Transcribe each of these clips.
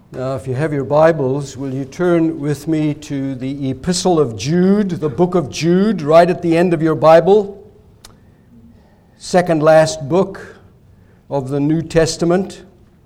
Now, if you have your Bibles, will you turn with me to the Epistle of Jude, the book of Jude, right at the end of your Bible. Second last book of the New Testament.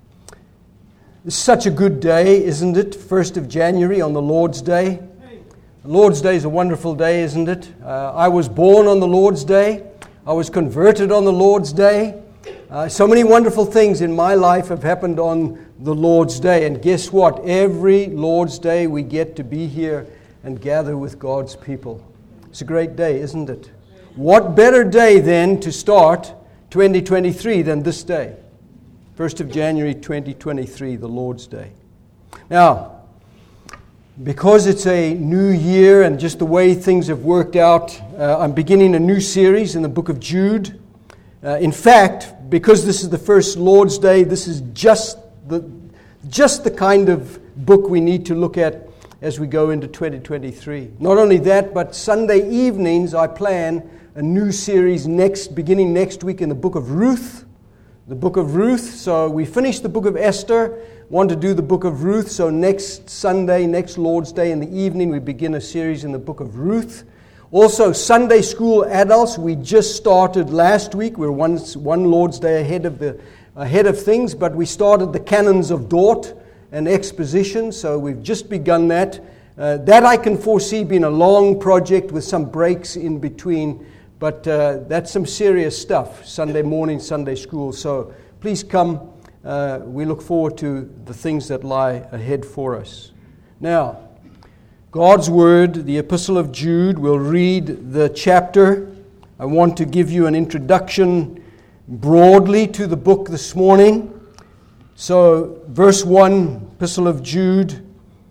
It's such a good day, isn't it? 1st of January on the Lord's Day. The Lord's Day is a wonderful day, isn't it? I was born on the Lord's Day. I was converted on the Lord's Day. So many wonderful things in my life have happened on the Lord's Day. And guess what? Every Lord's Day we get to be here and gather with God's people. It's a great day, isn't it? What better day then to start 2023 than this day? 1st of January 2023, the Lord's Day. Now, because it's a new year and just the way things have worked out, I'm beginning a new series in the book of Jude. In fact, because this is the first Lord's Day, this is just the kind of book we need to look at as we go into 2023. Not only that, but Sunday evenings I plan a new series beginning next week in the book of Ruth. The book of Ruth. So we finished the book of Esther, want to do the book of Ruth. So next Sunday, next Lord's Day in the evening, we begin a series in the book of Ruth. Also, Sunday school adults, we just started last week. We're one Lord's Day ahead of things, but we started the Canons of Dort and exposition, so we've just begun that. That I can foresee being a long project with some breaks in between, but that's some serious stuff, Sunday morning, Sunday school. So please come. We look forward to the things that lie ahead for us. Now, God's Word, the Epistle of Jude, we'll read the chapter. I want to give you an introduction broadly to the book this morning. So, verse 1, Epistle of Jude.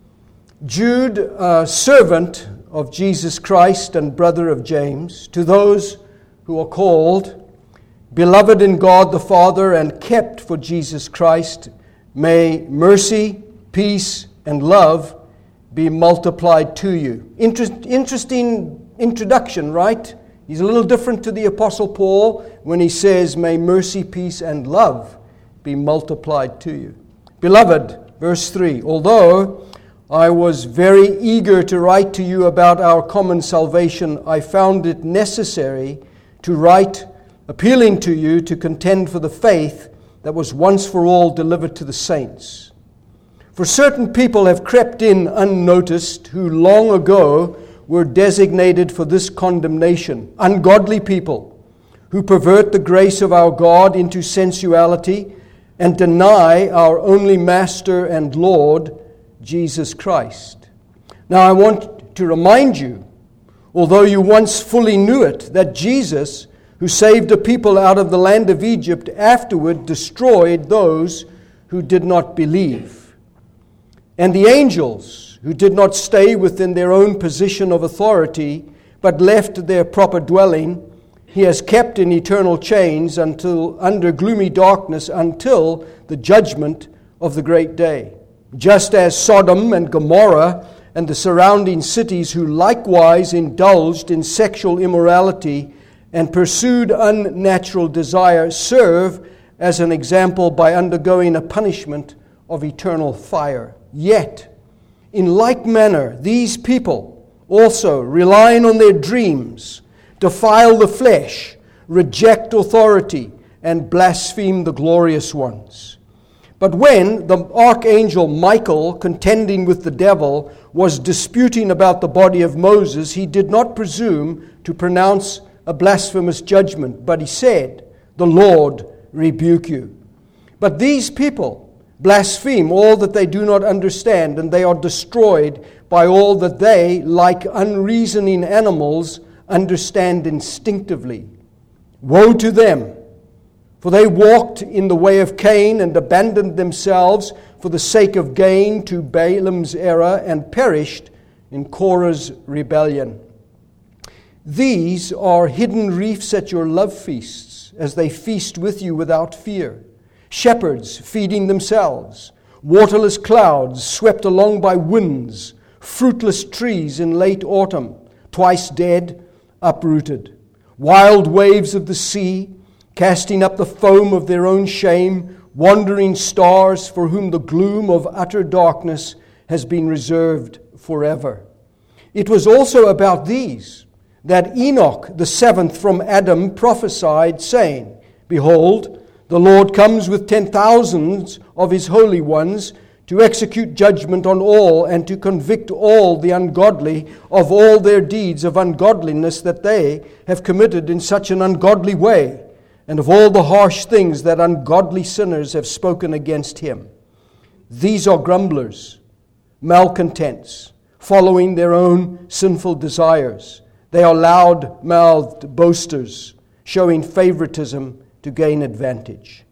Jude, a servant of Jesus Christ and brother of James, to those who are called, beloved in God the Father and kept for Jesus Christ, may mercy, peace, and love be multiplied to you. Interesting introduction, right? He's a little different to the Apostle Paul when he says, may mercy, peace, and love be multiplied to you. Beloved, verse 3, although I was very eager to write to you about our common salvation, I found it necessary to write, appealing to you to contend for the faith that was once for all delivered to the saints. For certain people have crept in unnoticed, who long ago were designated for this condemnation, ungodly people, who pervert the grace of our God into sensuality and deny our only Master and Lord, Jesus Christ. Now I want to remind you, although you once fully knew it, that Jesus, who saved a people out of the land of Egypt, afterward destroyed those who did not believe. And the angels, who did not stay within their own position of authority, but left their proper dwelling, he has kept in eternal chains under gloomy darkness until the judgment of the great day. Just as Sodom and Gomorrah and the surrounding cities, who likewise indulged in sexual immorality and pursued unnatural desire, serve as an example by undergoing a punishment of eternal fire. Yet, in like manner, these people also, relying on their dreams, defile the flesh, reject authority, and blaspheme the glorious ones. But when the archangel Michael, contending with the devil, was disputing about the body of Moses, he did not presume to pronounce a blasphemous judgment, but he said, "The Lord rebuke you." But these people blaspheme all that they do not understand, and they are destroyed by all that they, like unreasoning animals, understand instinctively. Woe to them, for they walked in the way of Cain and abandoned themselves for the sake of gain to Balaam's error and perished in Korah's rebellion. These are hidden reefs at your love feasts, as they feast with you without fear. Shepherds feeding themselves, waterless clouds swept along by winds, fruitless trees in late autumn, twice dead, uprooted, wild waves of the sea, casting up the foam of their own shame, wandering stars for whom the gloom of utter darkness has been reserved forever. It was also about these that Enoch, the seventh from Adam, prophesied, saying, Behold, the Lord comes with 10,000s of his holy ones to execute judgment on all and to convict all the ungodly of all their deeds of ungodliness that they have committed in such an ungodly way, and of all the harsh things that ungodly sinners have spoken against him. These are grumblers, malcontents, following their own sinful desires. They are loud-mouthed boasters, showing favoritism to gain advantage.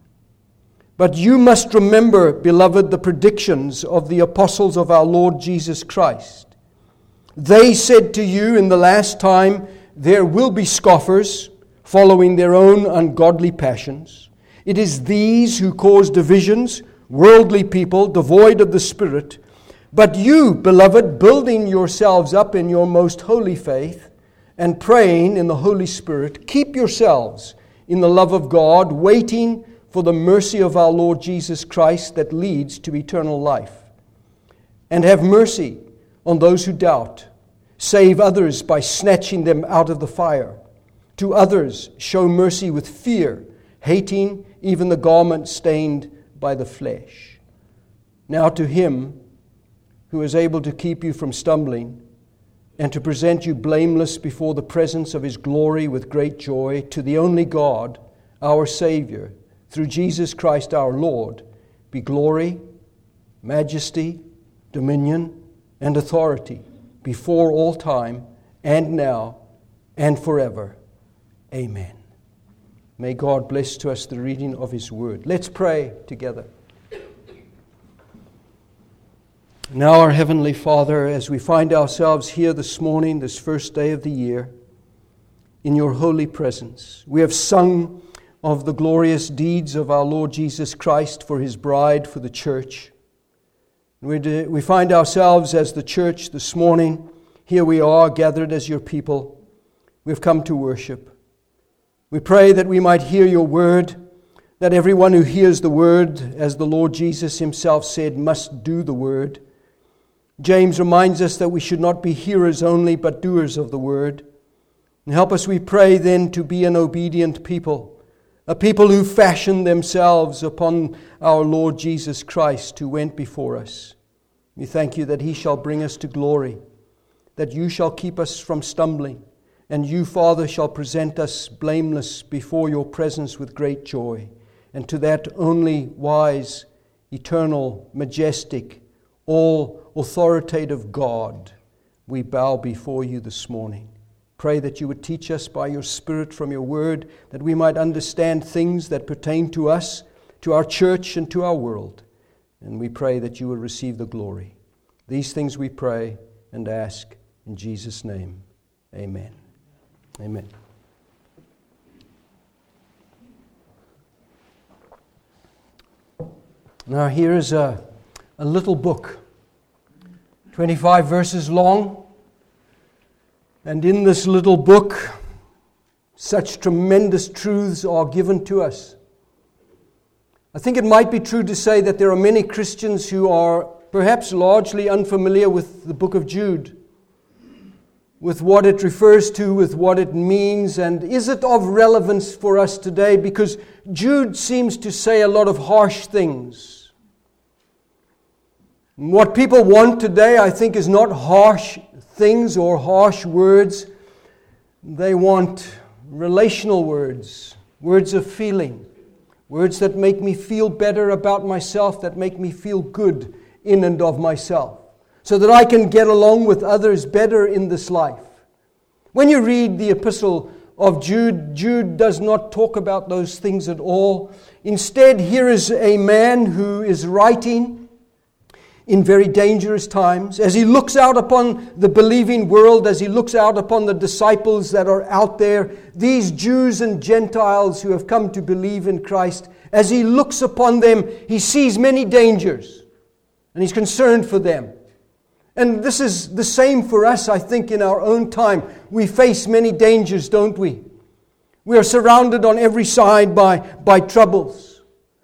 But you must remember, beloved, the predictions of the apostles of our Lord Jesus Christ. They said to you in the last time, there will be scoffers, following their own ungodly passions. It is these who cause divisions, worldly people, devoid of the Spirit. But you, beloved, building yourselves up in your most holy faith and praying in the Holy Spirit, keep yourselves in the love of God, waiting for the mercy of our Lord Jesus Christ that leads to eternal life. And have mercy on those who doubt. Save others by snatching them out of the fire. To others show mercy with fear, hating even the garment stained by the flesh. Now to him who is able to keep you from stumbling and to present you blameless before the presence of his glory with great joy, to the only God, our Savior, through Jesus Christ our Lord, be glory, majesty, dominion, and authority before all time, and now, and forever. Amen. May God bless to us the reading of his word. Let's pray together. Now, our Heavenly Father, as we find ourselves here this morning, this first day of the year, in your holy presence, we have sung of the glorious deeds of our Lord Jesus Christ for his bride, for the church. We find ourselves as the church this morning. Here we are, gathered as your people. We've come to worship. We pray that we might hear your word, that everyone who hears the word, as the Lord Jesus himself said, must do the word. James reminds us that we should not be hearers only, but doers of the word. And help us, we pray, then, to be an obedient people, a people who fashion themselves upon our Lord Jesus Christ, who went before us. We thank you that he shall bring us to glory, that you shall keep us from stumbling, and you, Father, shall present us blameless before your presence with great joy. And to that only wise, eternal, majestic, all authoritative God, we bow before you this morning. Pray that you would teach us by your Spirit from your word, that we might understand things that pertain to us, to our church, and to our world. And we pray that you will receive the glory. These things we pray and ask in Jesus' name. Amen. Amen. Now here is a little book, 25 verses long. And in this little book, such tremendous truths are given to us. I think it might be true to say that there are many Christians who are perhaps largely unfamiliar with the book of Jude, with what it refers to, with what it means, and is it of relevance for us today? Because Jude seems to say a lot of harsh things. What people want today, I think, is not harsh things or harsh words. They want relational words, words of feeling, words that make me feel better about myself, that make me feel good in and of myself, so that I can get along with others better in this life. When you read the epistle of Jude, Jude does not talk about those things at all. Instead, here is a man who is writing in very dangerous times, as he looks out upon the believing world, as he looks out upon the disciples that are out there, these Jews and Gentiles who have come to believe in Christ, as he looks upon them, he sees many dangers, and he's concerned for them. And this is the same for us, I think, in our own time. We face many dangers, don't we? We are surrounded on every side by troubles.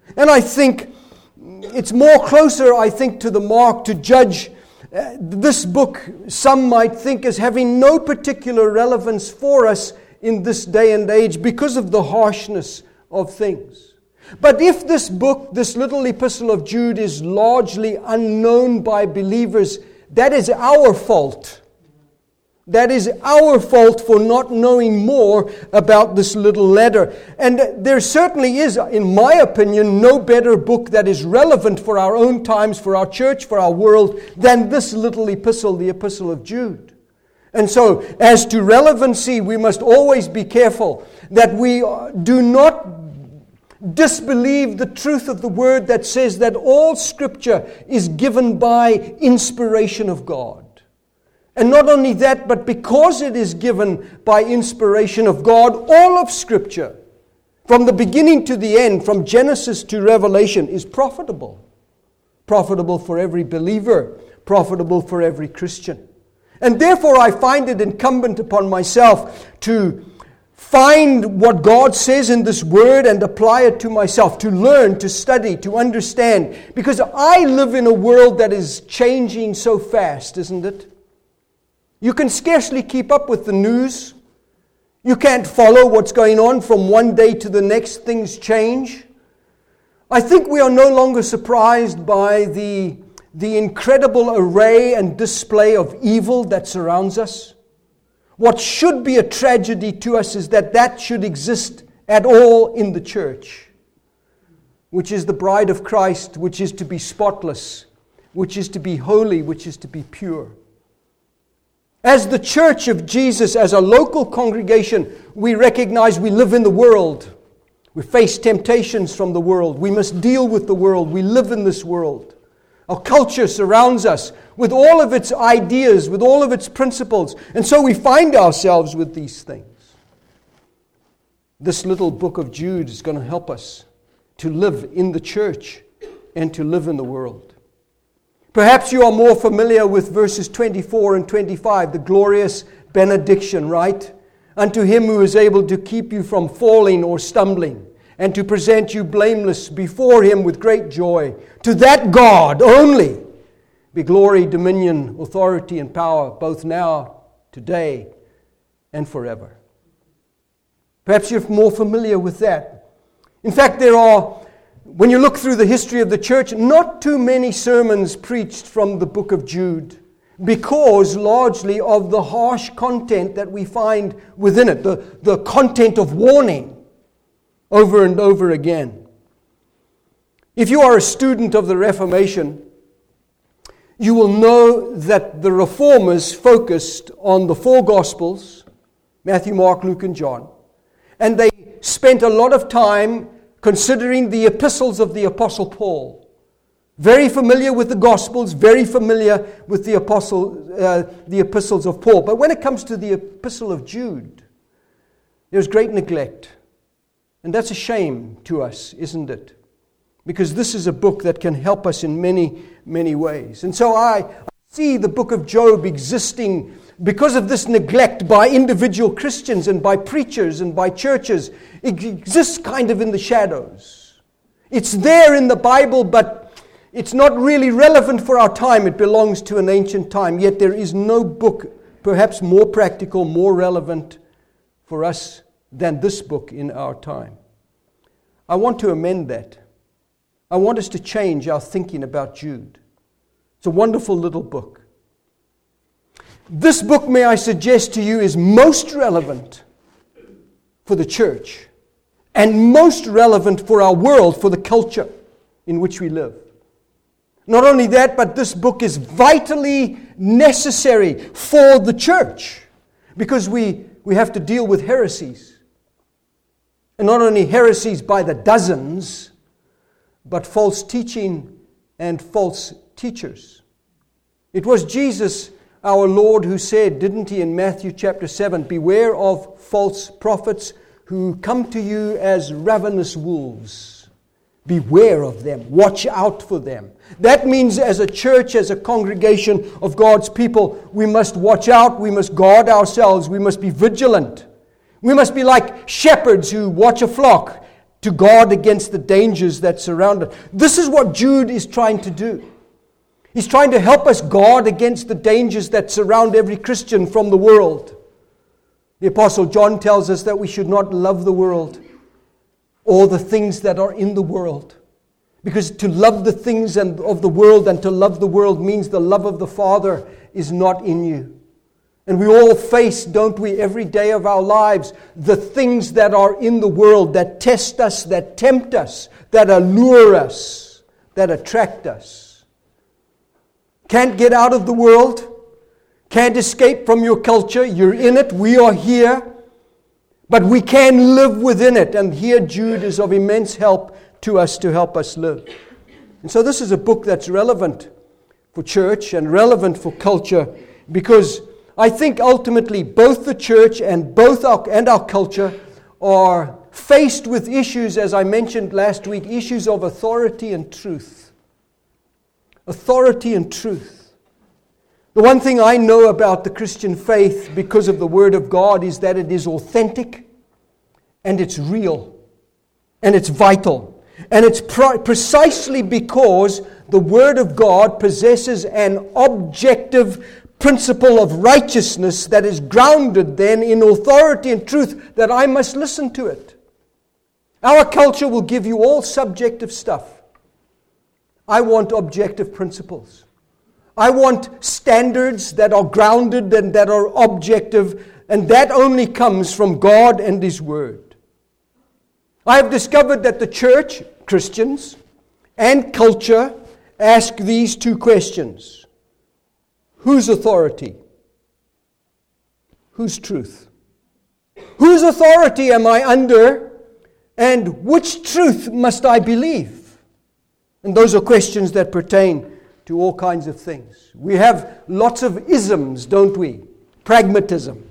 And I think it's more closer, to the mark to judge this book, some might think, as having no particular relevance for us in this day and age because of the harshness of things. But if this book, this little epistle of Jude, is largely unknown by believers, that is our fault. That is our fault for not knowing more about this little letter. And there certainly is, in my opinion, no better book that is relevant for our own times, for our church, for our world, than this little epistle, the Epistle of Jude. And so, as to relevancy, we must always be careful that we do not disbelieve the truth of the word that says that all Scripture is given by inspiration of God. And not only that, but because it is given by inspiration of God, all of Scripture, from the beginning to the end, from Genesis to Revelation, is profitable. Profitable for every believer, profitable for every Christian. And therefore I find it incumbent upon myself to find what God says in this word and apply it to myself, to learn, to study, to understand. Because I live in a world that is changing so fast, isn't it? You can scarcely keep up with the news. You can't follow what's going on from one day to the next. Things change. I think we are no longer surprised by the incredible array and display of evil that surrounds us. What should be a tragedy to us is that should exist at all in the church, which is the bride of Christ, which is to be spotless, which is to be holy, which is to be pure. As the church of Jesus, as a local congregation, we recognize we live in the world. We face temptations from the world. We must deal with the world. We live in this world. Our culture surrounds us with all of its ideas, with all of its principles. And so we find ourselves with these things. This little book of Jude is going to help us to live in the church and to live in the world. Perhaps you are more familiar with verses 24 and 25, the glorious benediction, right? Unto him who is able to keep you from falling or stumbling, and to present you blameless before him with great joy. To that God only be glory, dominion, authority, and power, both now, today, and forever. Perhaps you're more familiar with that. In fact, when you look through the history of the church, not too many sermons preached from the book of Jude, because largely of the harsh content that we find within it, the content of warning over and over again. If you are a student of the Reformation, you will know that the Reformers focused on the four Gospels, Matthew, Mark, Luke, and John, and they spent a lot of time considering the epistles of the Apostle Paul. Very familiar with the Gospels, very familiar with the epistles of Paul. But when it comes to the Epistle of Jude, there's great neglect. And that's a shame to us, isn't it? Because this is a book that can help us in many, many ways. And so I see the book of Job existing because of this neglect by individual Christians and by preachers and by churches. It exists kind of in the shadows. It's there in the Bible, but it's not really relevant for our time. It belongs to an ancient time. Yet there is no book perhaps more practical, more relevant for us than this book in our time. I want to amend that. I want us to change our thinking about Jude. It's a wonderful little book. This book, may I suggest to you, is most relevant for the church and most relevant for our world, for the culture in which we live. Not only that, but this book is vitally necessary for the church because we have to deal with heresies. And not only heresies by the dozens, but false teaching and false teachers. It was Jesus, our Lord, who said, didn't he, in Matthew chapter 7, beware of false prophets who come to you as ravenous wolves. Beware of them. Watch out for them. That means as a church, as a congregation of God's people, we must watch out, we must guard ourselves, we must be vigilant. We must be like shepherds who watch a flock to guard against the dangers that surround us. This is what Jude is trying to do. He's trying to help us guard against the dangers that surround every Christian from the world. The Apostle John tells us that we should not love the world or the things that are in the world. Because to love the things of the world and to love the world means the love of the Father is not in you. And we all face, don't we, every day of our lives, the things that are in the world that test us, that tempt us, that allure us, that attract us. Can't get out of the world. Can't escape from your culture. You're in it. We are here. But we can live within it. And here Jude is of immense help to us to help us live. And so this is a book that's relevant for church and relevant for culture, because I think ultimately both the church and our culture are faced with issues, as I mentioned last week, issues of authority and truth. Authority and truth. The one thing I know about the Christian faith because of the Word of God is that it is authentic and it's real and it's vital. And it's precisely because the Word of God possesses an objective principle of righteousness that is grounded then in authority and truth that I must listen to it. Our culture will give you all subjective stuff. I want objective principles. I want standards that are grounded and that are objective, and that only comes from God and His Word. I have discovered that the church, Christians, and culture ask these two questions. Whose authority? Whose truth? Whose authority am I under? And which truth must I believe? And those are questions that pertain to all kinds of things. We have lots of isms, don't we? Pragmatism,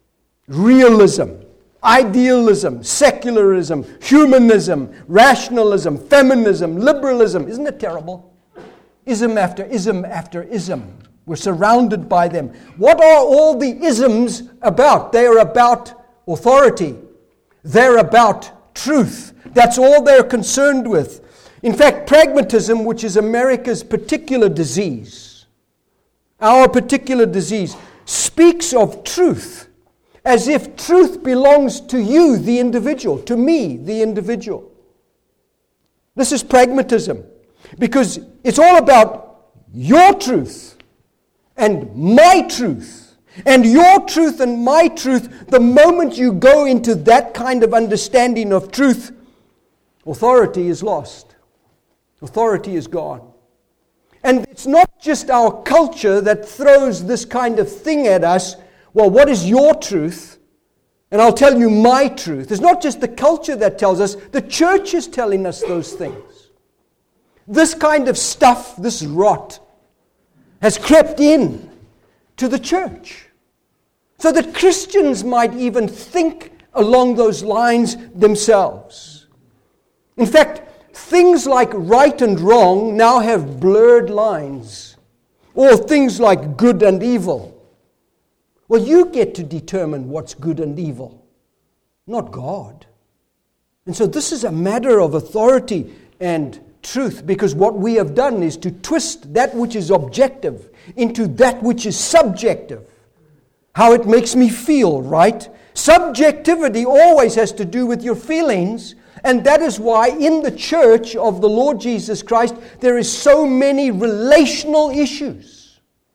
realism, idealism, secularism, humanism, rationalism, feminism, liberalism. Isn't it terrible? Ism after ism after ism. We're surrounded by them. What are all the isms about? They are about authority. They're about truth. That's all they're concerned with. In fact, pragmatism, which is America's particular disease, our particular disease, speaks of truth as if truth belongs to you, the individual, to me, the individual. This is pragmatism, because it's all about your truth and my truth, and your truth and my truth. The moment you go into that kind of understanding of truth, authority is lost. Authority is gone. And it's not just our culture that throws this kind of thing at us. Well, what is your truth? And I'll tell you my truth. It's not just the culture that tells us. The church is telling us those things. This kind of stuff, this rot, has crept in to the church, so that Christians might even think along those lines themselves. In fact, things like right and wrong now have blurred lines, or things like good and evil. Well, you get to determine what's good and evil, not God. And so this is a matter of authority and truth, because what we have done is to twist that which is objective into that which is subjective. How it makes me feel, right? Subjectivity always has to do with your feelings, and that is why in the church of the Lord Jesus Christ there is so many relational issues.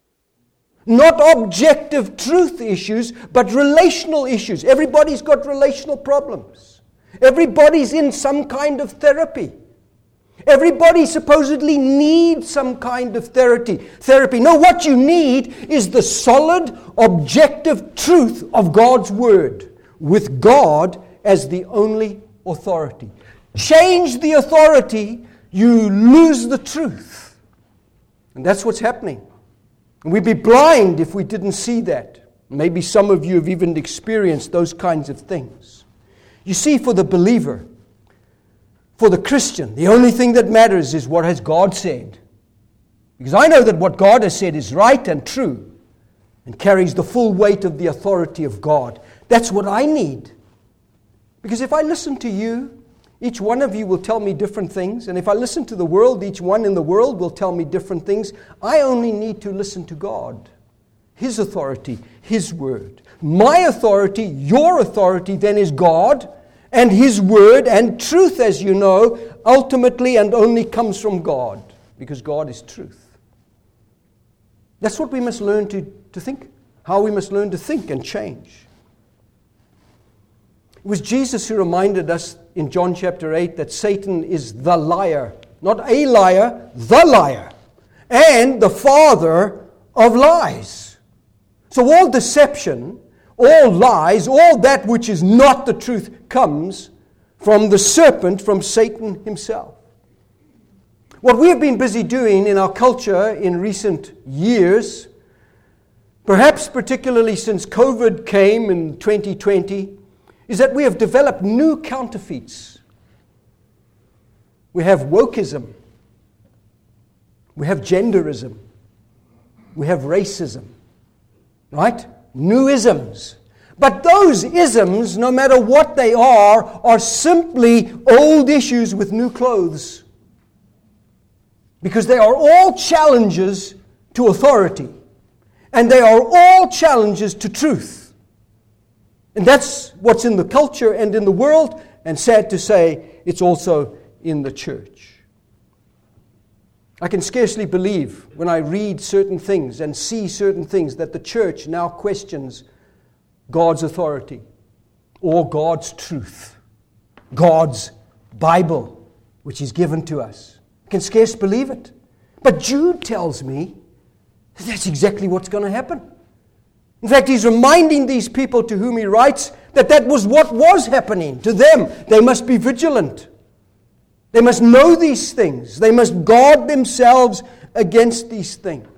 Not objective truth issues, but relational issues. Everybody's got relational problems. Everybody's in some kind of therapy. Everybody supposedly needs some kind of therapy. No, what you need is the solid, objective truth of God's Word, with God as the only authority. Change the authority, you lose the truth. And that's what's happening. And we'd be blind if we didn't see that. Maybe some of you have even experienced those kinds of things. You see, for the believer, for the Christian, the only thing that matters is what has God said. Because I know that what God has said is right and true and carries the full weight of the authority of God. That's what I need. Because if I listen to you, Each one of you will tell me different things. And if I listen to the world, each one in the world will tell me different things. I only need to listen to God, His authority, His word. My authority, your authority then is God and His word, and truth, as you know, ultimately and only comes from God, because God is truth. That's what we must learn to think, how we must learn to think and change. It was Jesus who reminded us in John chapter 8 that Satan is the liar. Not a liar, the liar. And the father of lies. So all deception, all lies, all that which is not the truth comes from the serpent, from Satan himself. What we have been busy doing in our culture in recent years, perhaps particularly since COVID came in 2020, is that we have developed new counterfeits. We have wokeism. We have genderism. We have racism. Right? New isms. But those isms, no matter what they are simply old issues with new clothes. Because they are all challenges to authority. And they are all challenges to truth. And that's what's in the culture and in the world, and sad to say, it's also in the church. I can scarcely believe when I read certain things and see certain things that the church now questions God's authority or God's truth, God's Bible, which is given to us. I can scarce believe it. But Jude tells me that's exactly what's going to happen. In fact, he's reminding these people to whom he writes that was what was happening to them. They must be vigilant. They must know these things. They must guard themselves against these things.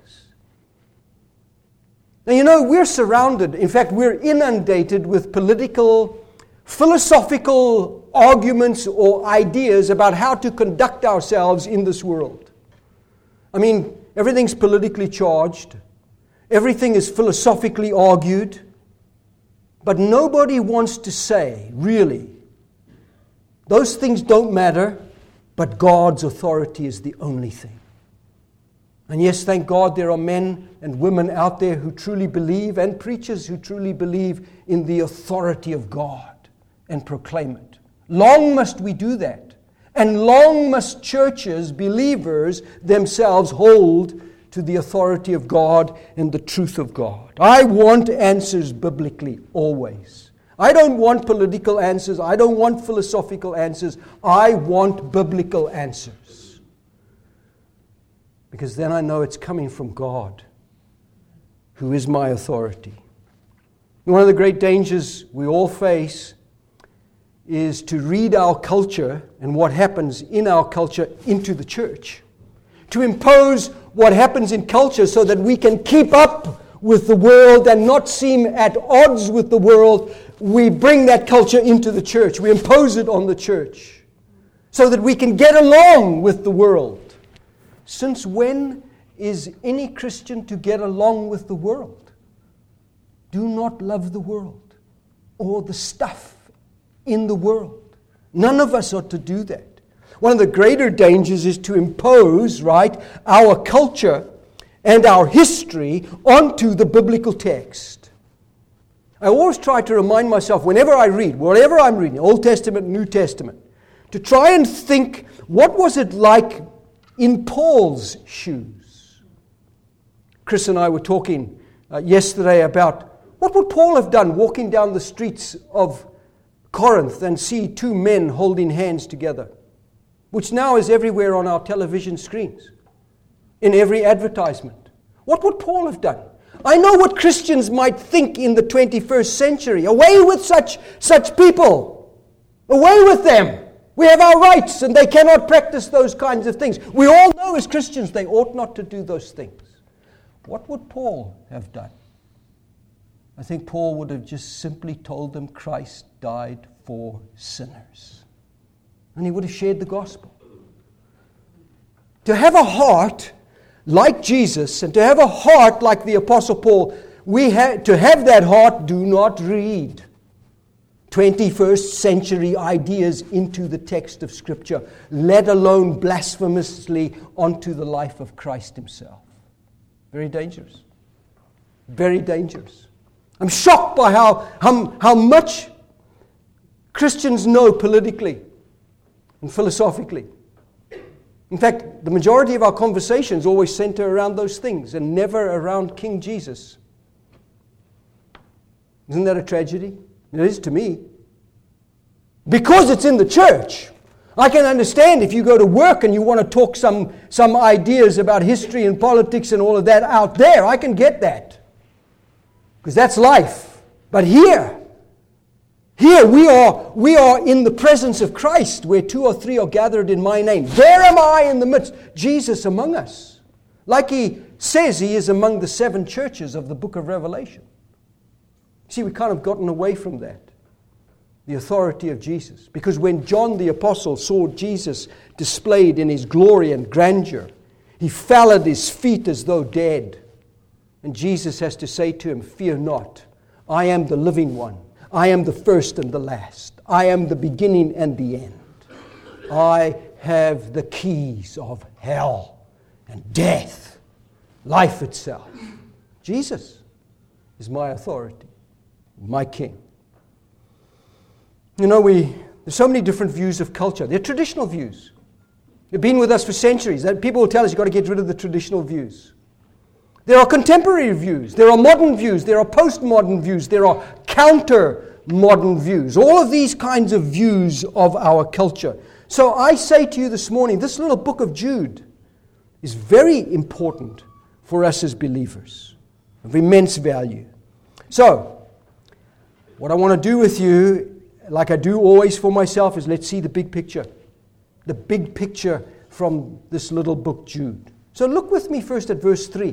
Now, you know, we're surrounded, in fact, we're inundated with political, philosophical arguments or ideas about how to conduct ourselves in this world. I mean, everything's politically charged. Everything is philosophically argued, but nobody wants to say, really, those things don't matter, but God's authority is the only thing. And yes, thank God there are men and women out there who truly believe, and preachers who truly believe in the authority of God and proclaim it. Long must we do that, and long must churches, believers themselves hold to the authority of God and the truth of God. I want answers biblically, always. I don't want political answers. I don't want philosophical answers. I want biblical answers. Because then I know it's coming from God, who is my authority. One of the great dangers we all face is to read our culture and what happens in our culture into the church. To impose what happens in culture so that we can keep up with the world and not seem at odds with the world. We bring that culture into the church. We impose it on the church so that we can get along with the world. Since when is any Christian to get along with the world? Do not love the world or the stuff in the world. None of us ought to do that. One of the greater dangers is to impose, right, our culture and our history onto the biblical text. I always try to remind myself, whenever I read, whatever I'm reading, Old Testament, New Testament, to try and think, what was it like in Paul's shoes? Chris and I were talking yesterday about what would Paul have done walking down the streets of Corinth and see two men holding hands together, which now is everywhere on our television screens, in every advertisement. What would Paul have done? I know what Christians might think in the 21st century. Away with such people. Away with them. We have our rights and they cannot practice those kinds of things. We all know as Christians they ought not to do those things. What would Paul have done? I think Paul would have just simply told them Christ died for sinners. And he would have shared the gospel. To have a heart like Jesus and to have a heart like the Apostle Paul, to have that heart, do not read. 21st century ideas into the text of Scripture, let alone blasphemously onto the life of Christ himself. Very dangerous. Very dangerous. I'm shocked by how much Christians know politically and philosophically. In fact, the majority of our conversations always center around those things and never around King Jesus. Isn't that a tragedy? It is to me. Because it's in the church. I can understand if you go to work and you want to talk some ideas about history and politics and all of that out there. I can get that. Because that's life. But here we are in the presence of Christ, where 2 or 3 are gathered in my name. There am I in the midst. Jesus among us. Like he says he is among the 7 churches of the book of Revelation. See, we've kind of gotten away from that. The authority of Jesus. Because when John the Apostle saw Jesus displayed in his glory and grandeur, he fell at his feet as though dead. And Jesus has to say to him, fear not, I am the living one. I am the first and the last. I am the beginning and the end. I have the keys of hell and death, life itself. Jesus is my authority, my king. You know, there's so many different views of culture. They're traditional views. They've been with us for centuries. People will tell us you've got to get rid of the traditional views. There are contemporary views. There are modern views. There are postmodern views. There are counter-modern views. All of these kinds of views of our culture. So I say to you this morning, this little book of Jude is very important for us as believers, of immense value. So, what I want to do with you, like I do always for myself, is let's see the big picture. The big picture from this little book, Jude. So look with me first at verse 3.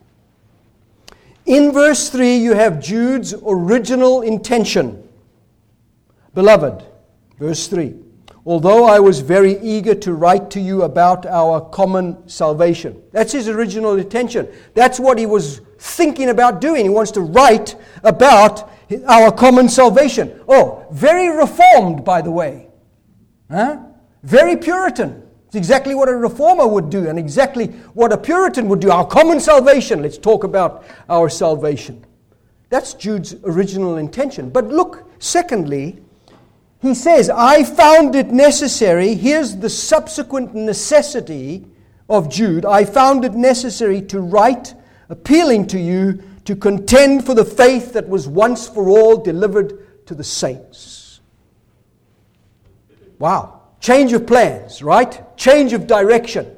In verse 3, you have Jude's original intention. Beloved, verse 3, although I was very eager to write to you about our common salvation. That's his original intention. That's what he was thinking about doing. He wants to write about our common salvation. Oh, very reformed, by the way. Very Puritan. It's exactly what a reformer would do and exactly what a Puritan would do. Our common salvation. Let's talk about our salvation. That's Jude's original intention. But look, secondly, he says, I found it necessary. Here's the subsequent necessity of Jude. I found it necessary to write, appealing to you to contend for the faith that was once for all delivered to the saints. Wow. Change of plans, right? Change of direction.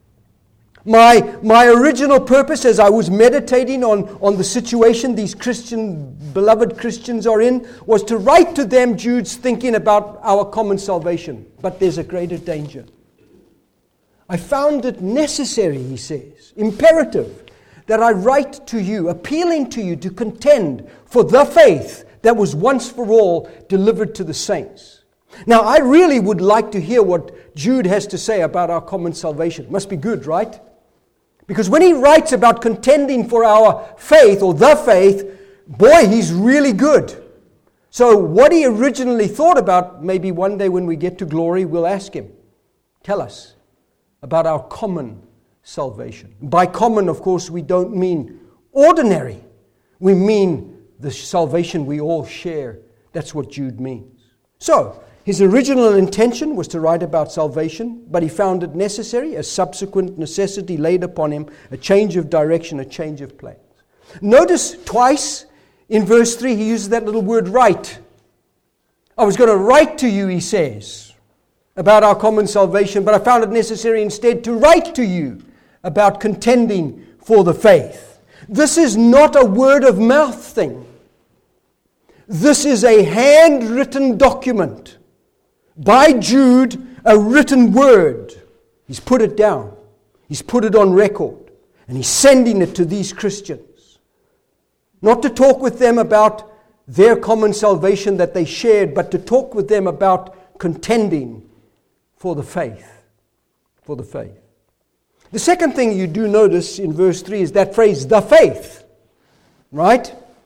My original purpose as I was meditating on the situation these beloved Christians are in, was to write to them Jude's thinking about our common salvation. But there's a greater danger. I found it necessary, he says, imperative, that I write to you, appealing to you to contend for the faith that was once for all delivered to the saints. Now, I really would like to hear what Jude has to say about our common salvation. It must be good, right? Because when he writes about contending for our faith or the faith, boy, he's really good. So what he originally thought about, maybe one day when we get to glory, we'll ask him, tell us about our common salvation. By common, of course, we don't mean ordinary. We mean the salvation we all share. That's what Jude means. So, his original intention was to write about salvation, but he found it necessary, a subsequent necessity laid upon him, a change of direction, a change of plans. Notice twice in verse 3 he uses that little word write. I was going to write to you, he says, about our common salvation, but I found it necessary instead to write to you about contending for the faith. This is not a word of mouth thing. This is a handwritten document. By Jude, a written word. He's put it down. He's put it on record. And he's sending it to these Christians. Not to talk with them about their common salvation that they shared, but to talk with them about contending for the faith. For the faith. The second thing you do notice in verse 3 is that phrase, the faith. Right?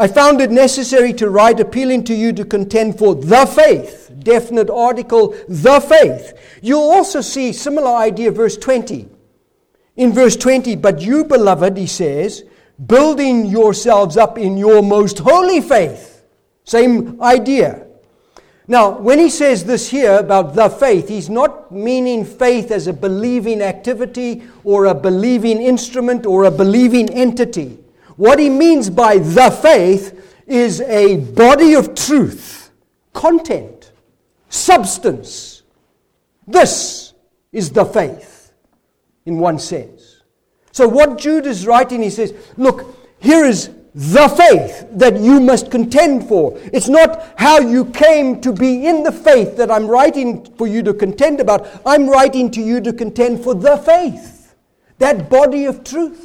I found it necessary to write appealing to you to contend for the faith. Definite article, the faith. You'll also see similar idea, verse 20. In verse 20, but you, beloved, he says, building yourselves up in your most holy faith. Same idea. Now, when he says this here about the faith, he's not meaning faith as a believing activity or a believing instrument or a believing entity. What he means by the faith is a body of truth, content, substance. This is the faith, in one sense. So what Jude is writing, he says, look, here is the faith that you must contend for. It's not how you came to be in the faith that I'm writing for you to contend about. I'm writing to you to contend for the faith, that body of truth.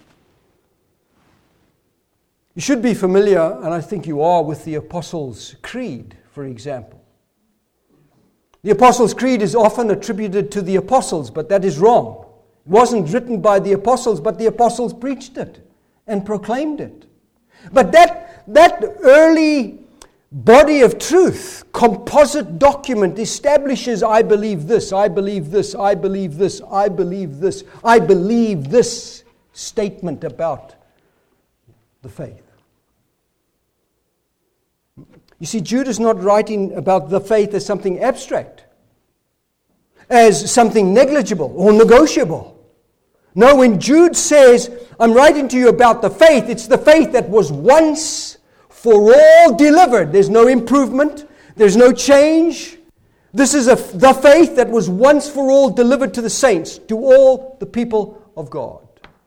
You should be familiar, and I think you are, with the Apostles' Creed, for example. The Apostles' Creed is often attributed to the apostles, but that is wrong. It wasn't written by the apostles, but the apostles preached it and proclaimed it. But that early body of truth, composite document, establishes, I believe this, I believe this, I believe this, I believe this, I believe this statement about the faith. You see, Jude is not writing about the faith as something abstract, as something negligible or negotiable. No, when Jude says, I'm writing to you about the faith, it's the faith that was once for all delivered. There's no improvement. There's no change. This is the faith that was once for all delivered to the saints, to all the people of God.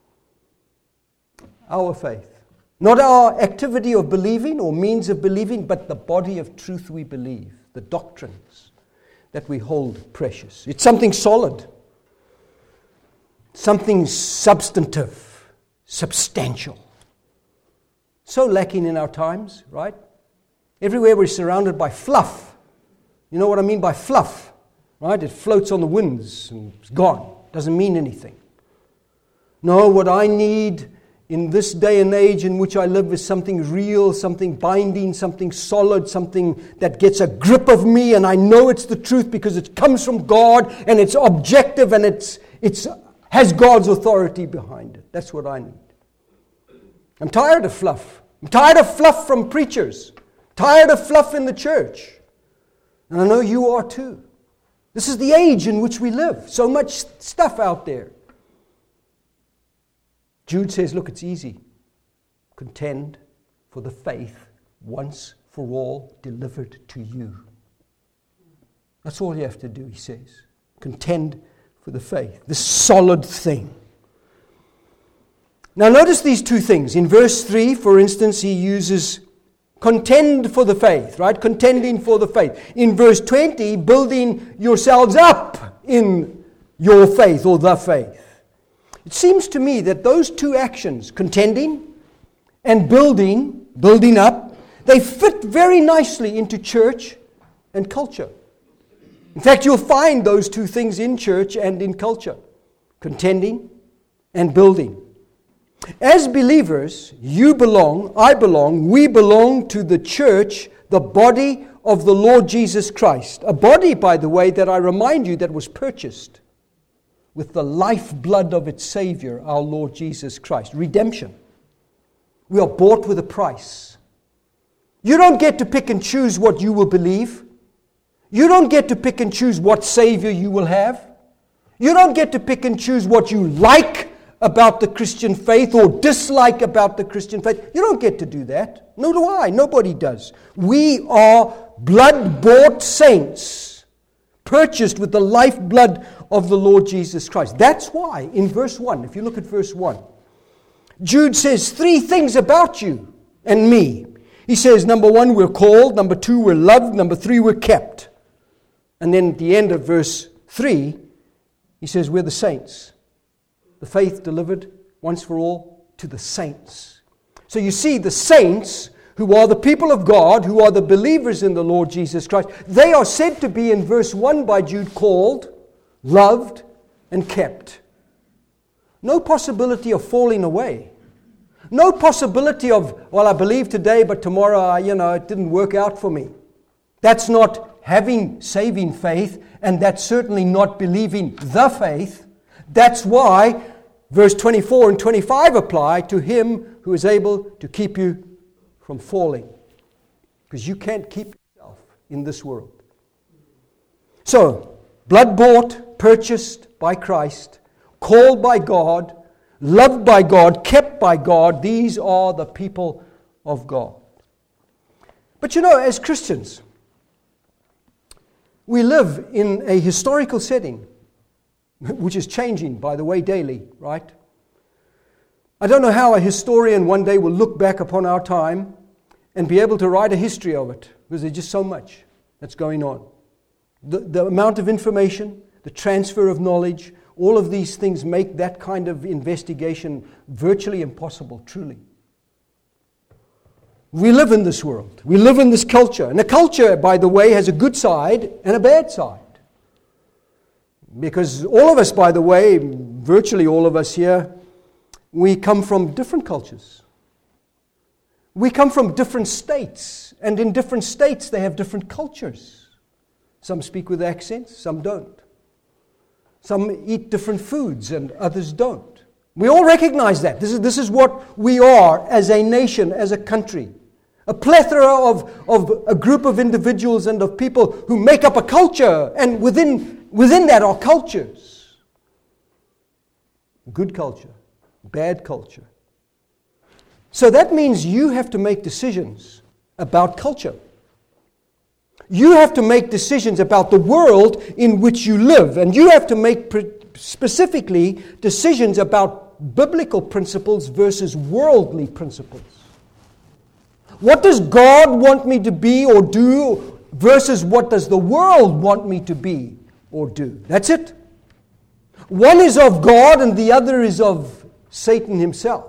Our faith. Not our activity of believing or means of believing, but the body of truth we believe, the doctrines that we hold precious. It's something solid. Something substantive, substantial. So lacking in our times, right? Everywhere we're surrounded by fluff. You know what I mean by fluff, right? It floats on the winds and it's gone. Doesn't mean anything. No, what I need in this day and age in which I live is something real, something binding, something solid, something that gets a grip of me, and I know it's the truth because it comes from God and it's objective and it's has God's authority behind it. That's what I need. I'm tired of fluff. I'm tired of fluff from preachers. Tired of fluff in the church. And I know you are too. This is the age in which we live. So much stuff out there. Jude says, look, it's easy. Contend for the faith once for all delivered to you. That's all you have to do, he says. Contend for the faith, this solid thing. Now notice these two things. In verse 3, for instance, he uses contend for the faith, right? Contending for the faith. In verse 20, building yourselves up in your faith or the faith. It seems to me that those two actions, contending and building up, they fit very nicely into church and culture. In fact, you'll find those two things in church and in culture. Contending and building. As believers, you belong, I belong, we belong to the church, the body of the Lord Jesus Christ. A body, by the way, that I remind you that was purchased with the lifeblood of its Savior, our Lord Jesus Christ. Redemption. We are bought with a price. You don't get to pick and choose what you will believe. You don't get to pick and choose what Savior you will have. You don't get to pick and choose what you like about the Christian faith or dislike about the Christian faith. You don't get to do that. Nor do I. Nobody does. We are blood-bought saints, purchased with the lifeblood of the Lord Jesus Christ. That's why, in verse 1, if you look at verse 1, Jude says three things about you and me. He says, number 1, we're called. Number 2, we're loved. Number 3, we're kept. And then at the end of verse 3, he says, we're the saints. The faith delivered once for all to the saints. So you see, the saints, who are the people of God, who are the believers in the Lord Jesus Christ, they are said to be, in verse 1 by Jude, called, loved, and kept. No possibility of falling away. No possibility of, well, I believe today, but tomorrow, it didn't work out for me. That's not having saving faith, and that's certainly not believing the faith. That's why verse 24 and 25 apply to him who is able to keep you from falling. Because you can't keep yourself in this world. So, blood-bought, purchased by Christ, called by God, loved by God, kept by God, these are the people of God. But as Christians, we live in a historical setting, which is changing, by the way, daily, right? I don't know how a historian one day will look back upon our time and be able to write a history of it, because there's just so much that's going on. The amount of information, the transfer of knowledge, all of these things make that kind of investigation virtually impossible, truly. We live in this world. We live in this culture. And the culture, by the way, has a good side and a bad side. Because all of us, by the way, virtually all of us here, we come from different cultures. We come from different states. And in different states, they have different cultures. Some speak with accents, some don't. Some eat different foods and others don't. We all recognize that. This is what we are as a nation, as a country. A plethora of a group of individuals and of people who make up a culture. And within that are cultures. Good culture, bad culture. So that means you have to make decisions about culture. You have to make decisions about the world in which you live. And you have to make specifically decisions about biblical principles versus worldly principles. What does God want me to be or do versus what does the world want me to be or do? That's it. One is of God and the other is of Satan himself.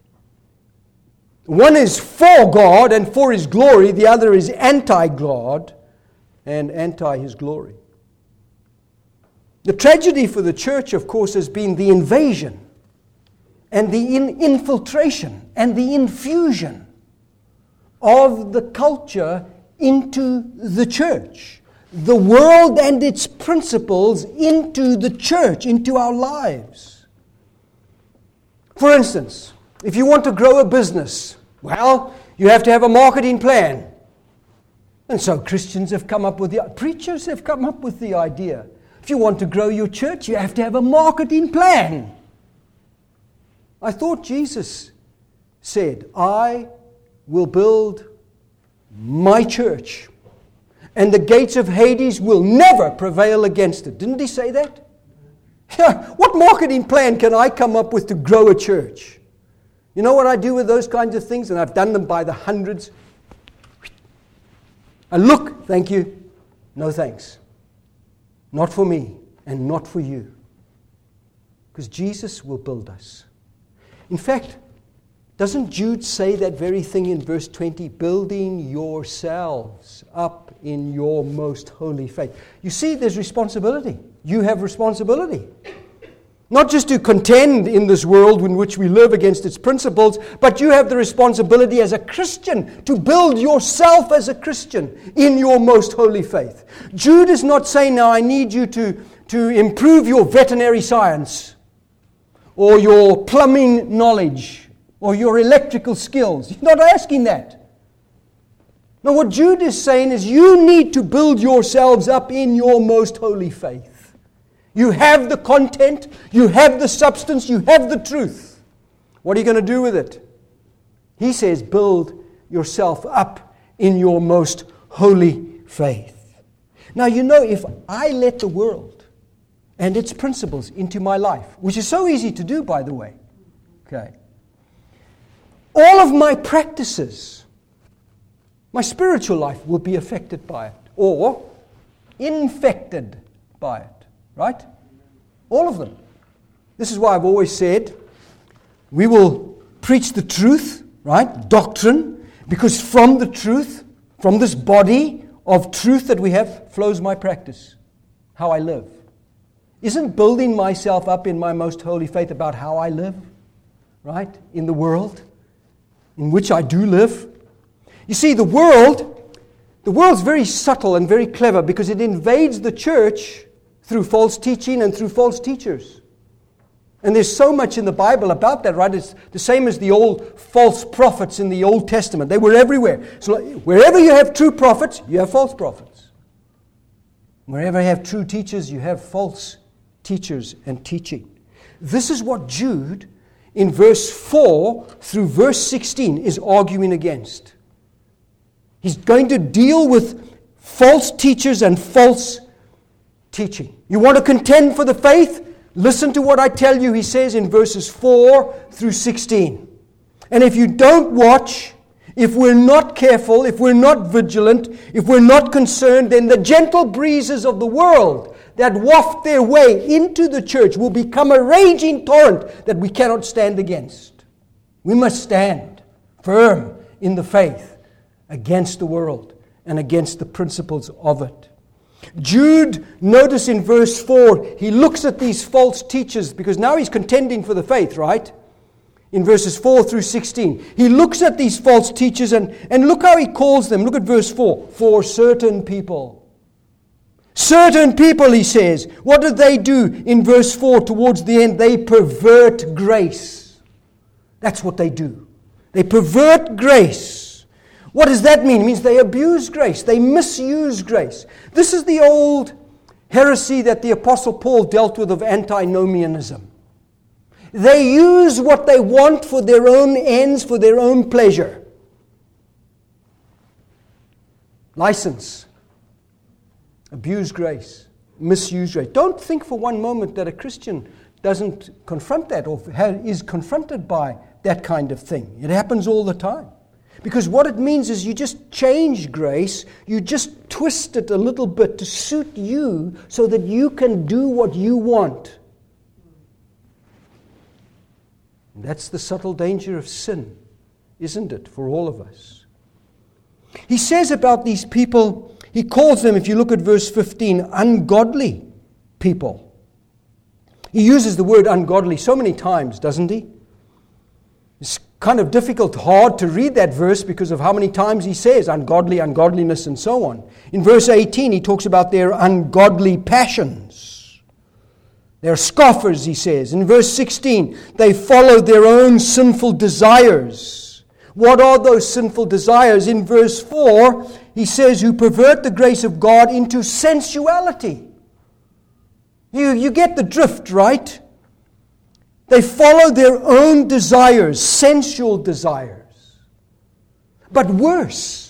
One is for God and for His glory. The other is anti-God and anti-His glory. The tragedy for the church, of course, has been the invasion and the infiltration and the infusion of the culture into the church. The world and its principles into the church, into our lives. For instance, if you want to grow a business, well, you have to have a marketing plan. And so Christians have come up with preachers have come up with the idea. If you want to grow your church, you have to have a marketing plan. I thought Jesus said, I will build my church, and the gates of Hades will never prevail against it. Didn't He say that? What marketing plan can I come up with to grow a church? You know what I do with those kinds of things? And I've done them by the hundreds. I look, thank you, no thanks. Not for me and not for you. Because Jesus will build us. In fact, doesn't Jude say that very thing in verse 20? Building yourselves up in your most holy faith. You see, there's responsibility. You have responsibility. Not just to contend in this world in which we live against its principles, but you have the responsibility as a Christian to build yourself as a Christian in your most holy faith. Jude is not saying, now I need you to improve your veterinary science or your plumbing knowledge or your electrical skills. He's not asking that. No, what Jude is saying is you need to build yourselves up in your most holy faith. You have the content, you have the substance, you have the truth. What are you going to do with it? He says, build yourself up in your most holy faith. Now, if I let the world and its principles into my life, which is so easy to do, by the way, okay, all of my practices, my spiritual life will be affected by it or infected by it. Right? All of them. This is why I've always said we will preach the truth, right? Doctrine, because from the truth, from this body of truth that we have, flows my practice, how I live. Isn't building myself up in my most holy faith about how I live, right? In the world? in which I do live. You see, the world's very subtle and very clever because it invades the church through false teaching and through false teachers. And there's so much in the Bible about that, right? It's the same as the old false prophets in the Old Testament. They were everywhere. So wherever you have true prophets, you have false prophets. Wherever you have true teachers, you have false teachers and teaching. This is what Jude, in verse 4 through verse 16, is arguing against. He's going to deal with false teachers and false teaching. You want to contend for the faith? Listen to what I tell you, he says in verses 4 through 16. And if you don't watch, if we're not careful, if we're not vigilant, if we're not concerned, then the gentle breezes of the world that waft their way into the church will become a raging torrent that we cannot stand against. We must stand firm in the faith against the world and against the principles of it. Jude, notice in verse 4, he looks at these false teachers because now he's contending for the faith, right? In verses 4 through 16. He looks at these false teachers and look how he calls them. Look at verse 4. For certain people. Certain people, he says. What do they do in verse 4 towards the end? They pervert grace. That's what they do. They pervert grace. What does that mean? It means they abuse grace. They misuse grace. This is the old heresy that the Apostle Paul dealt with of antinomianism. They use what they want for their own ends, for their own pleasure. License. Abuse grace. Misuse grace. Don't think for one moment that a Christian doesn't confront that or is confronted by that kind of thing. It happens all the time. Because what it means is you just change grace, you just twist it a little bit to suit you so that you can do what you want. And that's the subtle danger of sin, isn't it, for all of us? He says about these people, he calls them, if you look at verse 15, ungodly people. He uses the word ungodly so many times, doesn't he? It's kind of difficult, hard to read that verse because of how many times he says ungodly, ungodliness, and so on. In verse 18, he talks about their ungodly passions. They're scoffers, he says. In verse 16, they follow their own sinful desires. What are those sinful desires? In verse 4, he says, who pervert the grace of God into sensuality. You get the drift, right? They follow their own desires, sensual desires. But worse,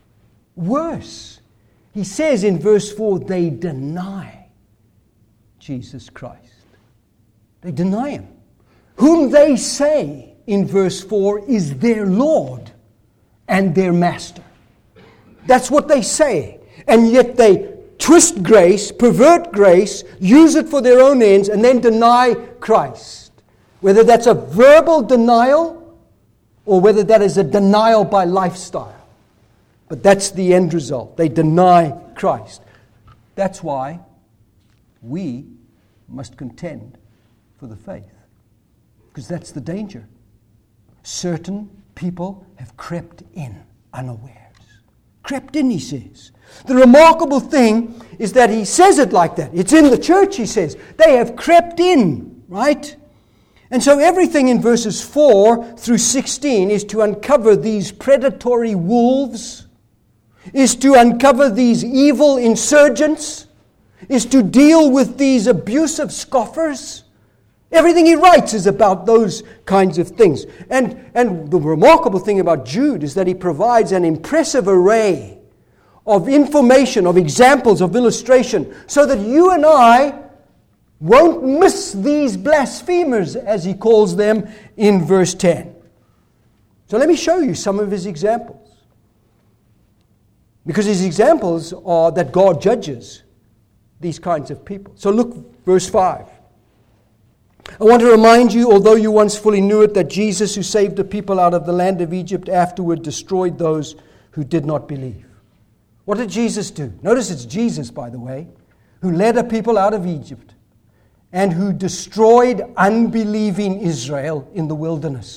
he says in verse 4, they deny Jesus Christ. They deny Him. Whom they say, in verse 4, is their Lord and their Master. That's what they say. And yet they twist grace, pervert grace, use it for their own ends, and then deny Christ. Whether that's a verbal denial or whether that is a denial by lifestyle. But that's the end result. They deny Christ. That's why we must contend for the faith. Because that's the danger. Certain people have crept in unawares. Crept in, he says. The remarkable thing is that he says it like that. It's in the church, he says. They have crept in, right? And so everything in verses 4 through 16 is to uncover these predatory wolves, is to uncover these evil insurgents, is to deal with these abusive scoffers. Everything he writes is about those kinds of things. And the remarkable thing about Jude is that he provides an impressive array of information, of examples, of illustration, so that you and I won't miss these blasphemers, as he calls them in verse 10. So let me show you some of his examples. Because his examples are that God judges these kinds of people. So look, verse 5. I want to remind you, although you once fully knew it, that Jesus, who saved the people out of the land of Egypt, afterward destroyed those who did not believe. What did Jesus do? Notice it's Jesus, by the way, who led a people out of Egypt and who destroyed unbelieving Israel in the wilderness.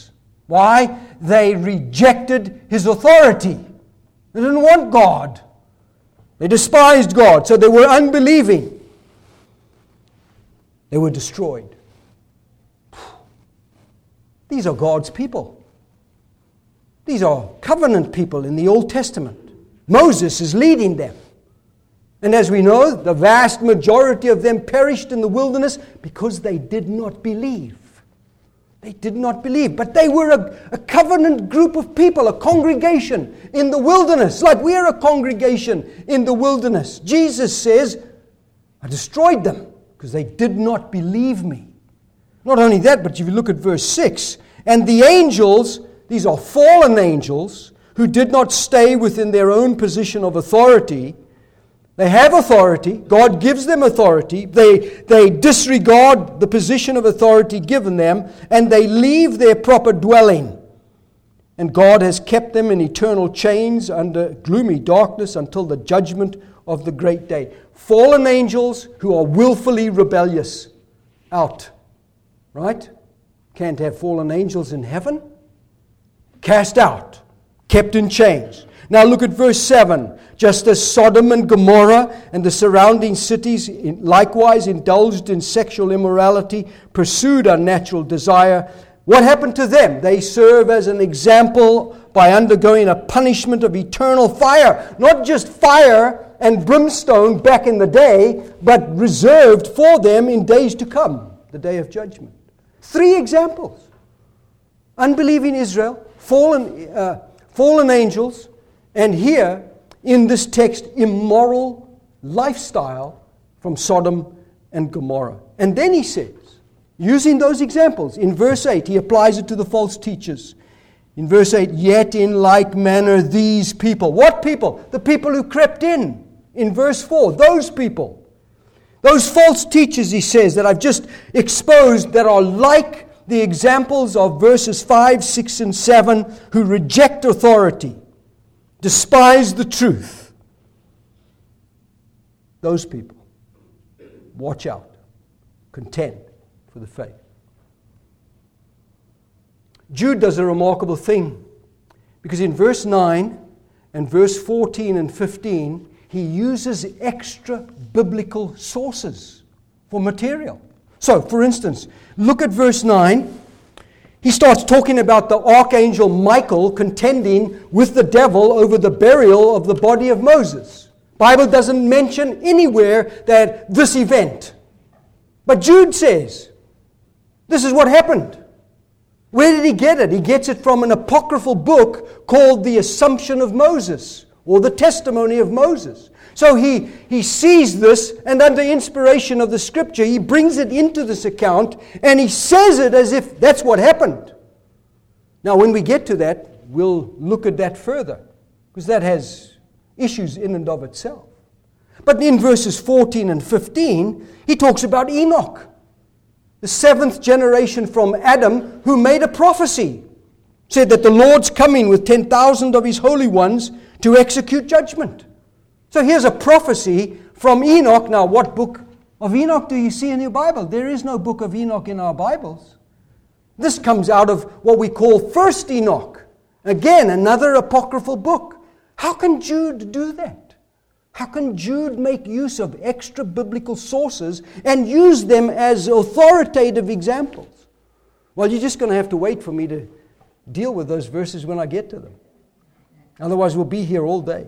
Why? They rejected His authority. They didn't want God. They despised God, so they were unbelieving. They were destroyed. These are God's people. These are covenant people in the Old Testament. Moses is leading them. And as we know, the vast majority of them perished in the wilderness because they did not believe. They did not believe. But they were a covenant group of people, a congregation in the wilderness, like we are a congregation in the wilderness. Jesus says, I destroyed them because they did not believe me. Not only that, but if you look at verse 6, and the angels, these are fallen angels, who did not stay within their own position of authority. They have authority. God gives them authority. They disregard the position of authority given them, and they leave their proper dwelling. And God has kept them in eternal chains under gloomy darkness until the judgment of the great day. Fallen angels who are willfully rebellious. Out. Right? Can't have fallen angels in heaven. Cast out. Kept in chains. Now look at verse 7. Just as Sodom and Gomorrah and the surrounding cities likewise indulged in sexual immorality, pursued unnatural desire, what happened to them? They serve as an example by undergoing a punishment of eternal fire. Not just fire and brimstone back in the day, but reserved for them in days to come, the day of judgment. 3 examples. Unbelieving Israel, fallen angels, and here in this text, immoral lifestyle from Sodom and Gomorrah. And then he says, using those examples, in verse 8, he applies it to the false teachers. In verse 8, yet in like manner these people. What people? The people who crept in. In verse 4, those people. Those false teachers, he says, that I've just exposed that are like the examples of verses 5, 6, and 7 who reject authority, despise the truth. Those people, watch out, contend for the faith. Jude does a remarkable thing because in verse 9 and verse 14 and 15, he uses extra biblical sources for material. So, for instance, look at verse 9. He starts talking about the archangel Michael contending with the devil over the burial of the body of Moses. The Bible doesn't mention anywhere that this event. But Jude says, this is what happened. Where did he get it? He gets it from an apocryphal book called The Assumption of Moses, or The Testimony of Moses. So he sees this, and under inspiration of the Scripture, he brings it into this account, and he says it as if that's what happened. Now, when we get to that, we'll look at that further, because that has issues in and of itself. But in verses 14 and 15, he talks about Enoch, the 7th generation from Adam, who made a prophecy, said that the Lord's coming with 10,000 of His holy ones to execute judgment. So here's a prophecy from Enoch. Now, what book of Enoch do you see in your Bible? There is no book of Enoch in our Bibles. This comes out of what we call First Enoch. Again, another apocryphal book. How can Jude do that? How can Jude make use of extra biblical sources and use them as authoritative examples? Well, you're just going to have to wait for me to deal with those verses when I get to them. Otherwise, we'll be here all day.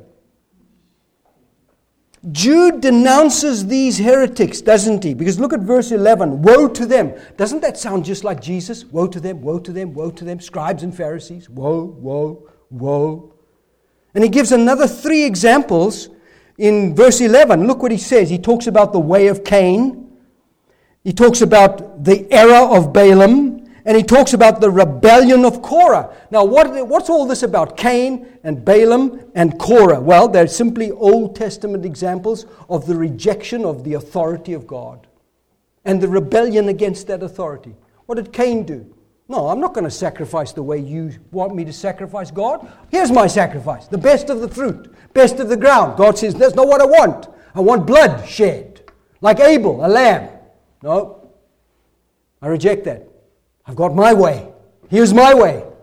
Jude denounces these heretics, doesn't he? Because look at verse 11. Woe to them. Doesn't that sound just like Jesus? Woe to them, woe to them, woe to them. Scribes and Pharisees. Woe, woe, woe. And he gives another 3 examples in verse 11. Look what he says. He talks about the way of Cain. He talks about the error of Balaam. And he talks about the rebellion of Korah. Now, what's all this about? Cain and Balaam and Korah. Well, they're simply Old Testament examples of the rejection of the authority of God and the rebellion against that authority. What did Cain do? No, I'm not going to sacrifice the way you want me to sacrifice, God. Here's my sacrifice, the best of the fruit, best of the ground. God says, that's not what I want. I want blood shed, like Abel, a lamb. No, I reject that. I've got my way. Here's my way.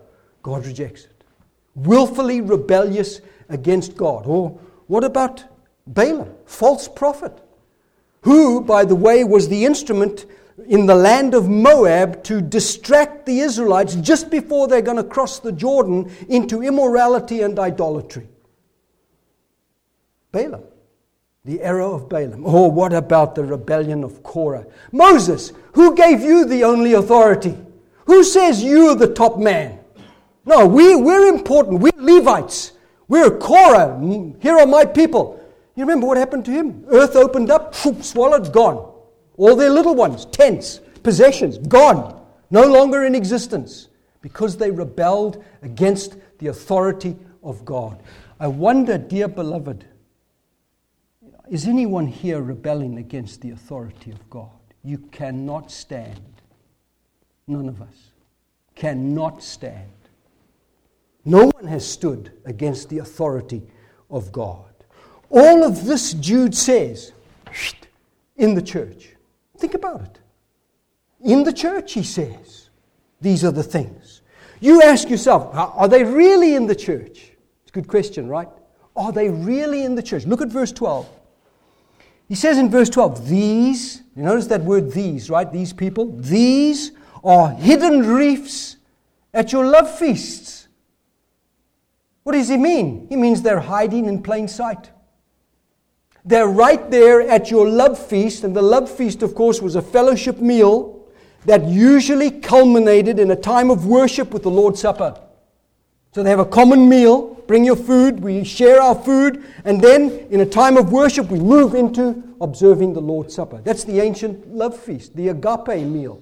God rejects it. Willfully rebellious against God. Or what about Balaam, false prophet, who, by the way, was the instrument in the land of Moab to distract the Israelites just before they're going to cross the Jordan into immorality and idolatry. Balaam, the error of Balaam. Or what about the rebellion of Korah? Moses, who gave you the only authority? Who says you're the top man? No, we're important. We're Levites. We're Korah. Here are my people. You remember what happened to him? Earth opened up, swallowed, gone. All their little ones, tents, possessions, gone. No longer in existence. Because they rebelled against the authority of God. I wonder, dear beloved, is anyone here rebelling against the authority of God? You cannot stand. None of us cannot stand. No one has stood against the authority of God. All of this Jude says in the church. Think about it. In the church, he says, these are the things. You ask yourself, are they really in the church? It's a good question, right? Are they really in the church? Look at verse 12. He says in verse 12, these, you notice that word these, right? These people, these are hidden reefs at your love feasts. What does he mean? He means they're hiding in plain sight. They're right there at your love feast, and the love feast, of course, was a fellowship meal that usually culminated in a time of worship with the Lord's Supper. So they have a common meal, bring your food, we share our food, and then in a time of worship we move into observing the Lord's Supper. That's the ancient love feast, the agape meal.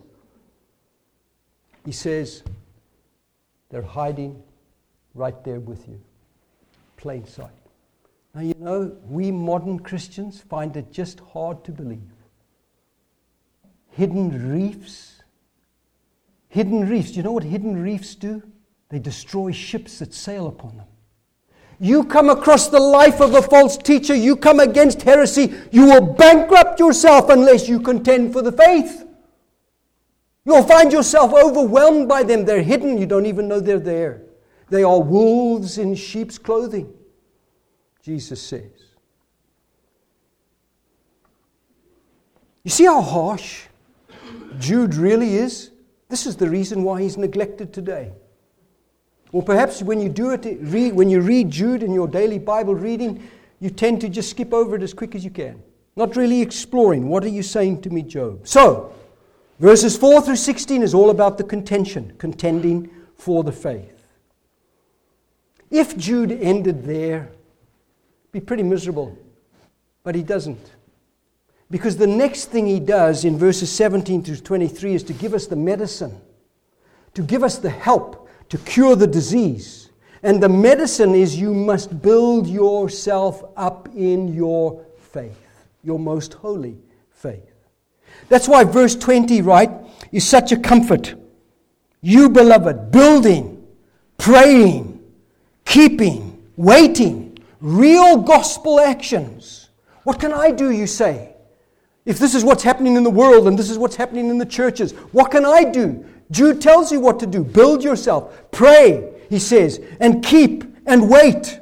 He says, they're hiding right there with you, plain sight. Now, you know, we modern Christians find it just hard to believe. Hidden reefs. Hidden reefs. Do you know what hidden reefs do? They destroy ships that sail upon them. You come across the life of a false teacher, you come against heresy, you will bankrupt yourself unless you contend for the faith. You'll find yourself overwhelmed by them. They're hidden. You don't even know they're there. They are wolves in sheep's clothing, Jesus says. You see how harsh Jude really is? This is the reason why he's neglected today. Or perhaps when you when you read Jude in your daily Bible reading, you tend to just skip over it as quick as you can. Not really exploring, what are you saying to me, Job? So, verses 4 through 16 is all about the contention, contending for the faith. If Jude ended there, be pretty miserable. But he doesn't. Because the next thing he does in verses 17 to 23 is to give us the medicine, to give us the help to cure the disease. And the medicine is you must build yourself up in your faith, your most holy faith. That's why verse 20, right, is such a comfort. You, beloved, building, praying, keeping, waiting, real gospel actions. What can I do, you say? If this is what's happening in the world and this is what's happening in the churches, what can I do? Jude tells you what to do. Build yourself. Pray, he says, and keep and wait.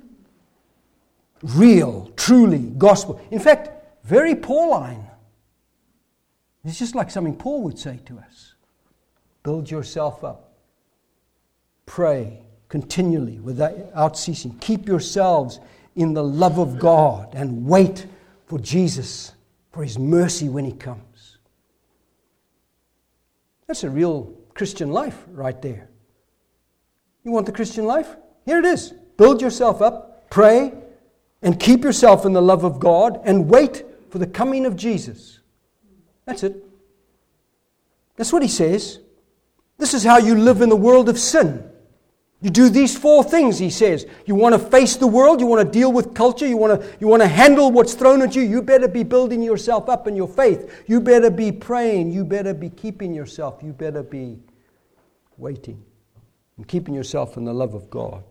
Real, truly, gospel. In fact, very Pauline. It's just like something Paul would say to us. Build yourself up. Pray continually without ceasing. Keep yourselves in the love of God and wait for Jesus, for His mercy when He comes. That's a real Christian life right there. You want the Christian life? Here it is. Build yourself up, pray, and keep yourself in the love of God, and wait for the coming of Jesus. That's it. That's what he says. This is how you live in the world of sin. You do these 4 things, he says. You want to face the world, you want to deal with culture, you want to handle what's thrown at you. You better be building yourself up in your faith. You better be praying. You better be keeping yourself. You better be waiting and keeping yourself in the love of God.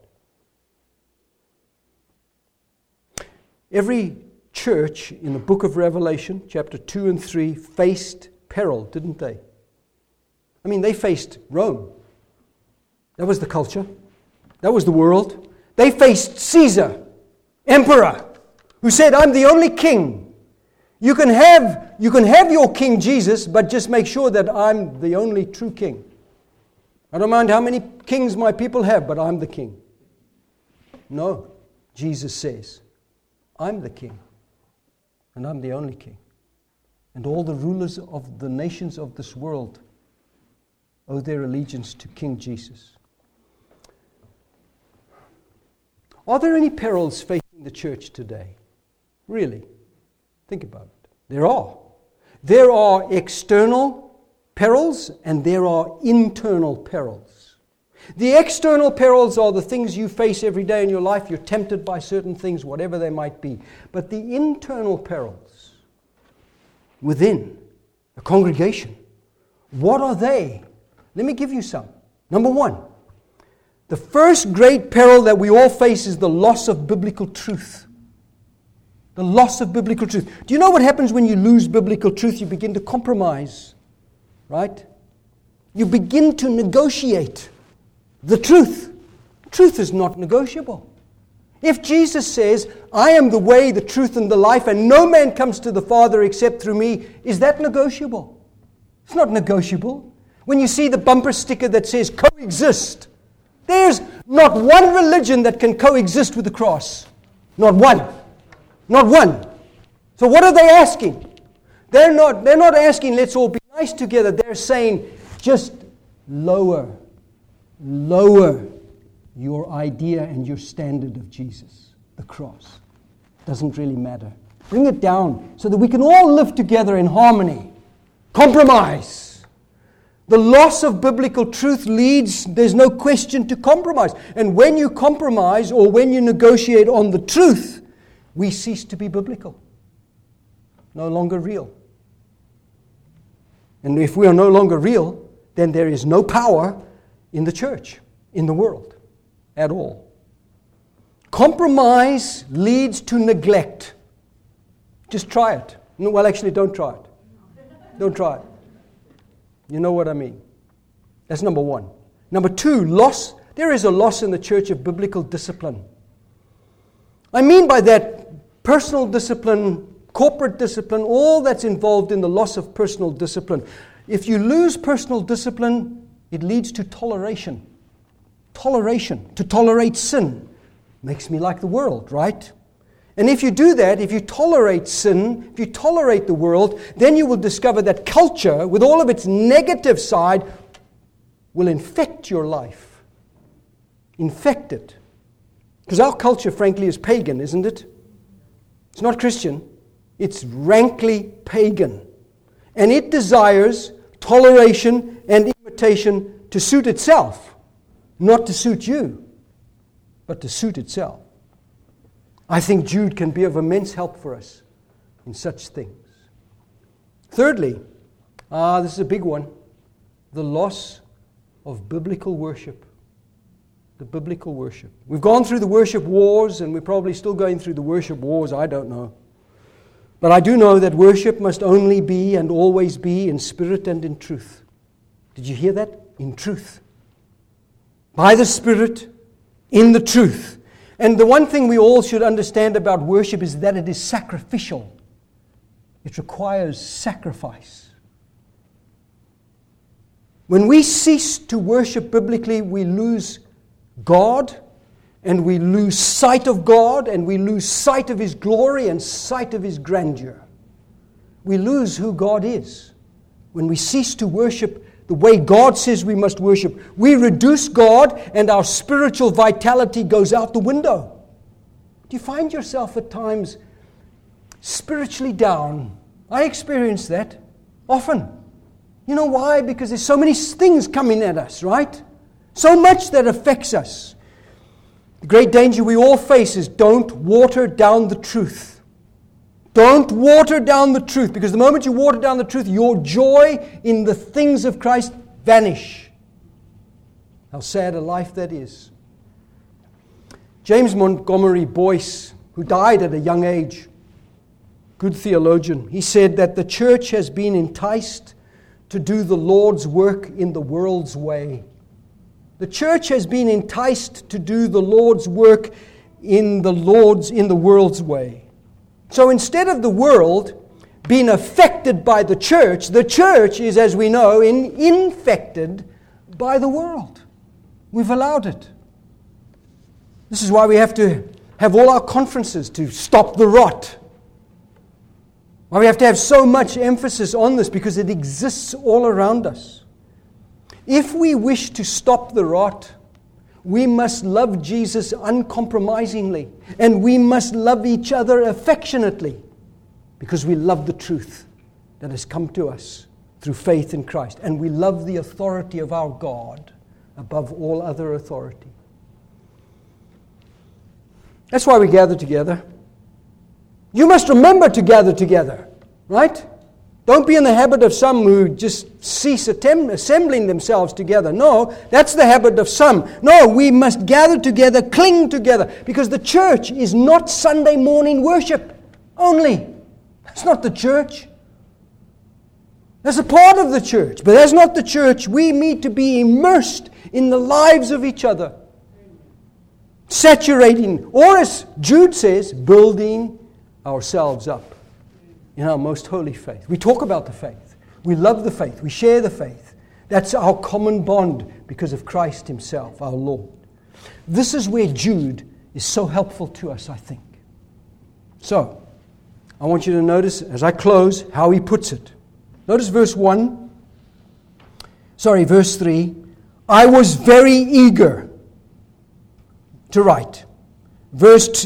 Every church in the book of Revelation, chapter 2 and 3, faced peril, didn't they? I mean, they faced Rome. That was the culture. That was the world. They faced Caesar, emperor, who said, I'm the only king. You can have your King Jesus, but just make sure that I'm the only true king. I don't mind how many kings my people have, but I'm the king. No, Jesus says, I'm the king, and I'm the only king. And all the rulers of the nations of this world owe their allegiance to King Jesus. Are there any perils facing the church today? Really? Think about it. There are. There are external perils and there are internal perils. The external perils are the things you face every day in your life. You're tempted by certain things, whatever they might be. But the internal perils within a congregation, what are they? Let me give you some. Number one, the first great peril that we all face is the loss of biblical truth. The loss of biblical truth. Do you know what happens when you lose biblical truth? You begin to compromise, right? You begin to negotiate the truth. Truth is not negotiable. If Jesus says, I am the way, the truth, and the life, and no man comes to the Father except through me, is that negotiable? It's not negotiable. When you see the bumper sticker that says coexist, there's not one religion that can coexist with the cross. Not one. Not one. So what are they asking? They're not asking, let's all be nice together. They're saying, just lower your idea and your standard of Jesus, the cross. Doesn't really matter. Bring it down so that we can all live together in harmony. Compromise. The loss of biblical truth leads, there's no question, to compromise. And when you compromise or when you negotiate on the truth, we cease to be biblical. No longer real. And if we are no longer real, then there is no power in the church, in the world, at all. Compromise leads to neglect. Just try it. No, well, actually, don't try it. Don't try it. You know what I mean? That's number one. Number two, loss. There is a loss in the church of biblical discipline. I mean by that personal discipline, corporate discipline, all that's involved in the loss of personal discipline. If you lose personal discipline, it leads to toleration. Toleration. To tolerate sin makes me like the world, right? And if you do that, if you tolerate sin, if you tolerate the world, then you will discover that culture, with all of its negative side, will infect your life. Infect it. Because our culture, frankly, is pagan, isn't it? It's not Christian. It's rankly pagan. And it desires toleration and imitation to suit itself. Not to suit you, but to suit itself. I think Jude can be of immense help for us in such things. Thirdly, this is a big one, the loss of biblical worship. The biblical worship. We've gone through the worship wars, and we're probably still going through the worship wars, I don't know. But I do know that worship must only be and always be in spirit and in truth. Did you hear that? In truth. By the Spirit, in the truth. And the one thing we all should understand about worship is that it is sacrificial. It requires sacrifice. When we cease to worship biblically, we lose God, and we lose sight of God, and we lose sight of His glory and sight of His grandeur. We lose who God is. When we cease to worship the way God says we must worship, we reduce God, and our spiritual vitality goes out the window. Do you find yourself at times spiritually down? I experience that often. You know why? Because there's so many things coming at us, right? So much that affects us. The great danger we all face is don't water down the truth. Don't water down the truth, because the moment you water down the truth, your joy in the things of Christ vanish. How sad a life that is. James Montgomery Boyce, who died at a young age, good theologian, he said that the church has been enticed to do the Lord's work in the world's way. The church has been enticed to do the Lord's work in the world's way. So instead of the world being affected by the church is, as we know, infected by the world. We've allowed it. This is why we have to have all our conferences to stop the rot. Why we have to have so much emphasis on this, because it exists all around us. If we wish to stop the rot, we must love Jesus uncompromisingly, and we must love each other affectionately, because we love the truth that has come to us through faith in Christ, and we love the authority of our God above all other authority. That's why we gather together. You must remember to gather together, right? Don't be in the habit of some who just cease assembling themselves together. No, that's the habit of some. No, we must gather together, cling together, because the church is not Sunday morning worship only. That's not the church. That's a part of the church, but that's not the church. We need to be immersed in the lives of each other, saturating, or as Jude says, building ourselves up in our most holy faith. We talk about the faith. We love the faith. We share the faith. That's our common bond because of Christ Himself, our Lord. This is where Jude is so helpful to us, I think. So, I want you to notice, as I close, how he puts it. Notice verse 3. I was very eager to write. Verse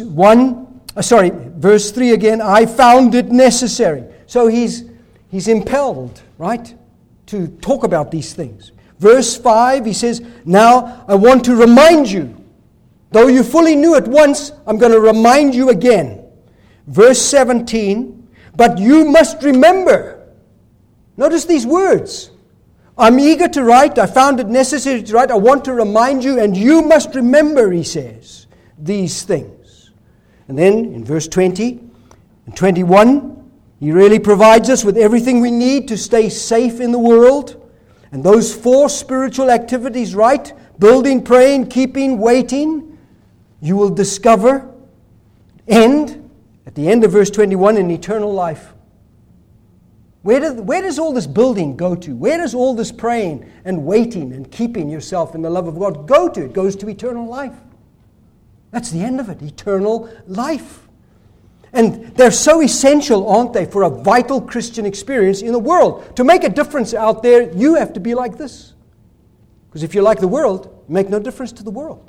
3 again, I found it necessary. So he's impelled, right, to talk about these things. Verse 5, he says, now I want to remind you. Though you fully knew it once, I'm going to remind you again. Verse 17, but you must remember. Notice these words. I'm eager to write. I found it necessary to write. I want to remind you, and you must remember, he says, these things. And then in verse 20 and 21, he really provides us with everything we need to stay safe in the world. And those 4 spiritual activities, right? Building, praying, keeping, waiting, you will discover end, at the end of verse 21, in eternal life. Where does all this building go to? Where does all this praying and waiting and keeping yourself in the love of God go to? It goes to eternal life. That's the end of it, eternal life. And they're so essential, aren't they, for a vital Christian experience in the world. To make a difference out there, you have to be like this. Because if you're like the world, you make no difference to the world.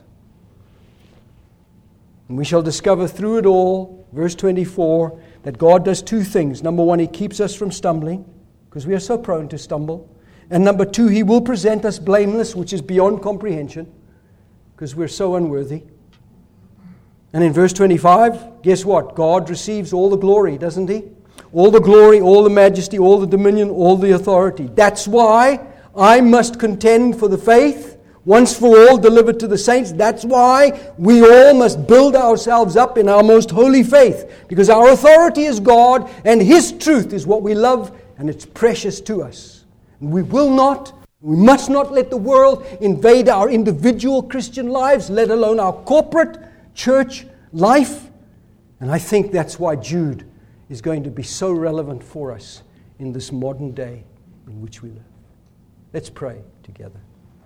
And we shall discover through it all, verse 24, that God does 2 things. Number 1, He keeps us from stumbling, because we are so prone to stumble. And number 2, He will present us blameless, which is beyond comprehension, because we're so unworthy. And in verse 25, guess what? God receives all the glory, doesn't He? All the glory, all the majesty, all the dominion, all the authority. That's why I must contend for the faith, once for all delivered to the saints. That's why we all must build ourselves up in our most holy faith, because our authority is God, and His truth is what we love, and it's precious to us. And we must not let the world invade our individual Christian lives, let alone our corporate church life. And I think that's why Jude is going to be so relevant for us in this modern day in which we live. Let's pray together.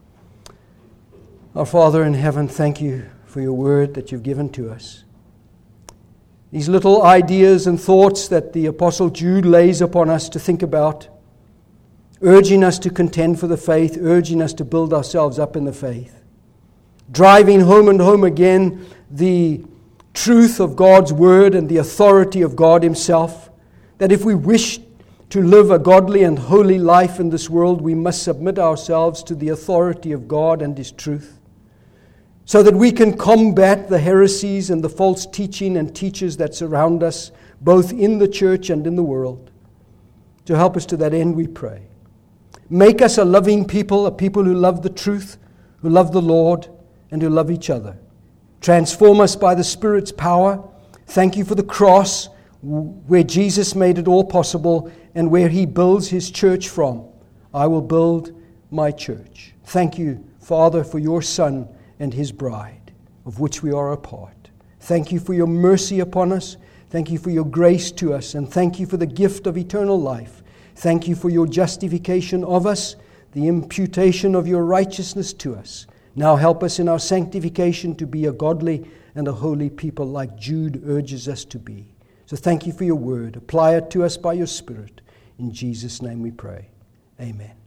Our Father in heaven, thank you for your word that you've given to us. These little ideas and thoughts that the Apostle Jude lays upon us to think about, urging us to contend for the faith, urging us to build ourselves up in the faith, driving home and home again the truth of God's word and the authority of God Himself, that if we wish to live a godly and holy life in this world, we must submit ourselves to the authority of God and His truth, so that we can combat the heresies and the false teaching and teachers that surround us, both in the church and in the world. To help us to that end, we pray. Make us a loving people, a people who love the truth, who love the Lord, and who love each other. Transform us by the Spirit's power. Thank you for the cross, where Jesus made it all possible and where He builds His church from. I will build my church. Thank you Father, for your Son and his bride, of which we are a part. Thank you for your mercy upon us. Thank you for your grace to us. And thank you for the gift of eternal life. Thank you for your justification of us, the imputation of your righteousness to us. Now help us in our sanctification to be a godly and a holy people like Jude urges us to be. So thank you for your word. Apply it to us by your Spirit. In Jesus' name we pray. Amen.